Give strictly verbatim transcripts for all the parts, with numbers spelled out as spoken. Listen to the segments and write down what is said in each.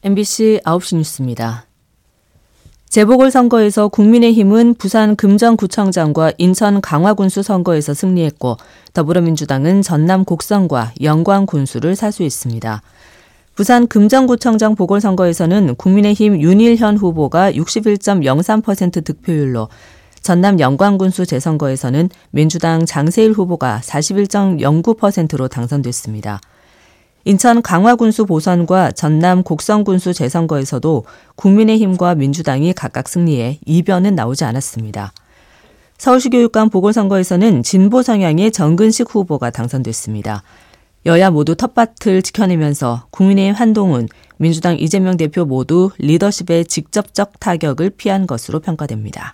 엠비씨 아홉 시 뉴스입니다. 재보궐선거에서 국민의힘은 부산 금정구청장과 인천 강화군수 선거에서 승리했고 더불어민주당은 전남 곡성과 영광군수를 사수했습니다. 부산 금정구청장 보궐선거에서는 국민의힘 윤일현 후보가 육십일 점 영삼 퍼센트 득표율로, 전남 영광군수 재선거에서는 민주당 장세일 후보가 사십일 점 영구 퍼센트로 당선됐습니다. 인천 강화군수 보선과 전남 곡성군수 재선거에서도 국민의힘과 민주당이 각각 승리해 이변은 나오지 않았습니다. 서울시 교육감 보궐선거에서는 진보 성향의 정근식 후보가 당선됐습니다. 여야 모두 텃밭을 지켜내면서 국민의힘 한동훈, 민주당 이재명 대표 모두 리더십의 직접적 타격을 피한 것으로 평가됩니다.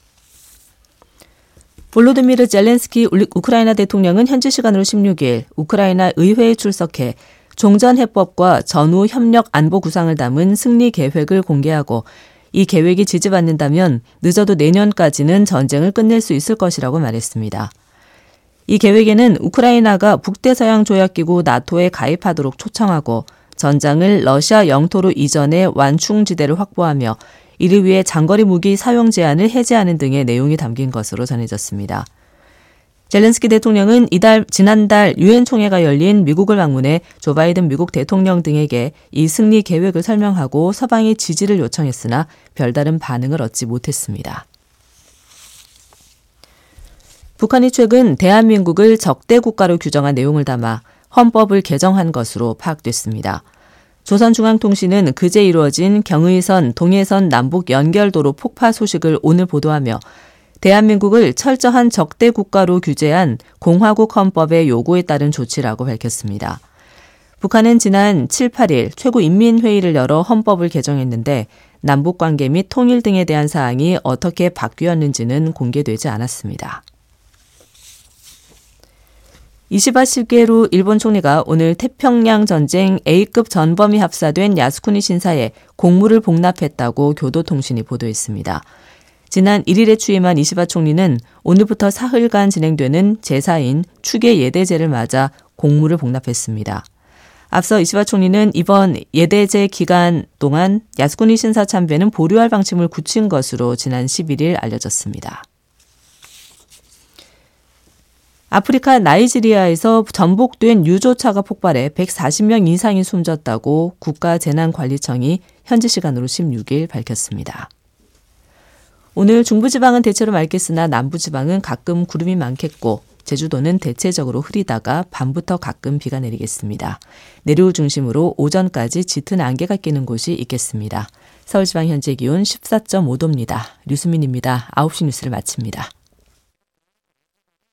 볼로드미르 젤렌스키 우크라이나 대통령은 현지 시간으로 십육 일 우크라이나 의회에 출석해 종전해법과 전후 협력 안보 구상을 담은 승리 계획을 공개하고, 이 계획이 지지받는다면 늦어도 내년까지는 전쟁을 끝낼 수 있을 것이라고 말했습니다. 이 계획에는 우크라이나가 북대서양 조약기구 나토에 가입하도록 초청하고 전장을 러시아 영토로 이전해 완충지대를 확보하며 이를 위해 장거리 무기 사용 제한을 해제하는 등의 내용이 담긴 것으로 전해졌습니다. 젤렌스키 대통령은 이달 지난달 유엔 총회가 열린 미국을 방문해 조 바이든 미국 대통령 등에게 이 승리 계획을 설명하고 서방의 지지를 요청했으나 별다른 반응을 얻지 못했습니다. 북한이 최근 대한민국을 적대 국가로 규정한 내용을 담아 헌법을 개정한 것으로 파악됐습니다. 조선중앙통신은 그제 이루어진 경의선, 동해선 남북 연결도로 폭파 소식을 오늘 보도하며 대한민국을 철저한 적대 국가로 규제한 공화국 헌법의 요구에 따른 조치라고 밝혔습니다. 북한은 지난 칠, 팔 일 최고인민회의를 열어 헌법을 개정했는데 남북관계 및 통일 등에 대한 사항이 어떻게 바뀌었는지는 공개되지 않았습니다. 이시바 시게루 일본 총리가 오늘 태평양 전쟁 A급 전범이 합사된 야스쿠니 신사에 공물을 복납했다고 교도통신이 보도했습니다. 지난 일 일에 취임한 이시바 총리는 오늘부터 사흘간 진행되는 제사인 추계 예대제를 맞아 공물을 복납했습니다. 앞서 이시바 총리는 이번 예대제 기간 동안 야스쿠니 신사 참배는 보류할 방침을 굳힌 것으로 지난 십일 일 알려졌습니다. 아프리카 나이지리아에서 전복된 유조차가 폭발해 백사십 명 이상이 숨졌다고 국가재난관리청이 현지 시간으로 십육 일 밝혔습니다. 오늘 중부지방은 대체로 맑겠으나 남부지방은 가끔 구름이 많겠고 제주도는 대체적으로 흐리다가 밤부터 가끔 비가 내리겠습니다. 내륙을 중심으로 오전까지 짙은 안개가 끼는 곳이 있겠습니다. 서울지방 현재 기온 십사 점 오 도입니다. 류수민입니다. 아홉 시 뉴스를 마칩니다.